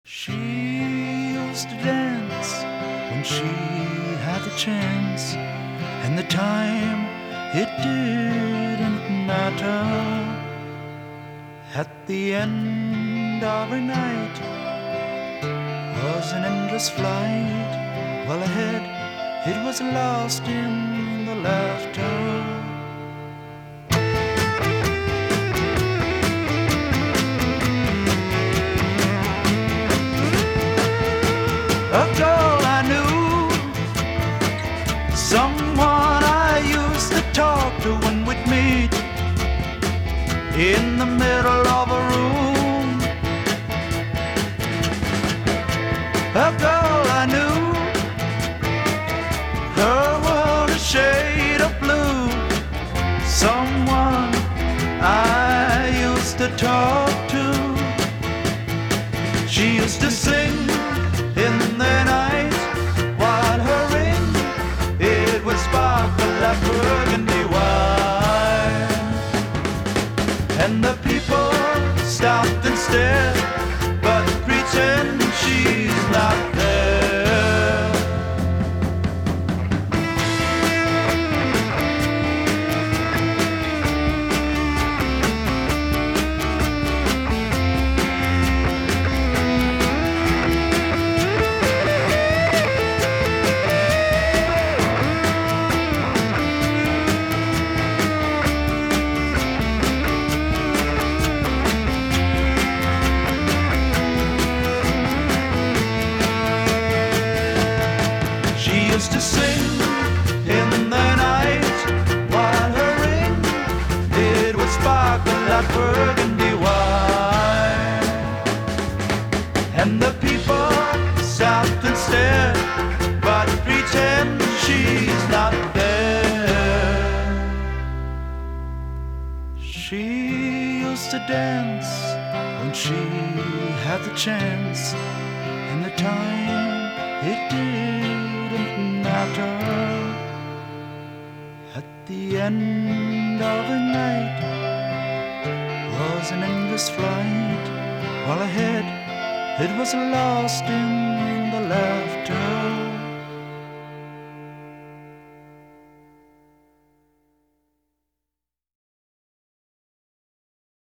She used to dance when she had the chance, and the time it didn't matter. At the end of her night was an endless flight, while ahead it was lost in the laughter. A girl I knew, someone I used to talk to when we'd meet in the middle of a room. A girl I knew, her world a shade of blue. Someone I used to talk to. She used to sing in the night, while her ring, it would sparkle like burgundy wine. And the people stopped and stared, but pretend she's not there. To sing in the night, while her ring, it would sparkle like burgundy wine. And the people stopped and stared, but pretend she's not there. She used to dance when she had the chance, and the time it didn't matter. At the end of the night was an endless flight, while ahead it was lost in the laughter.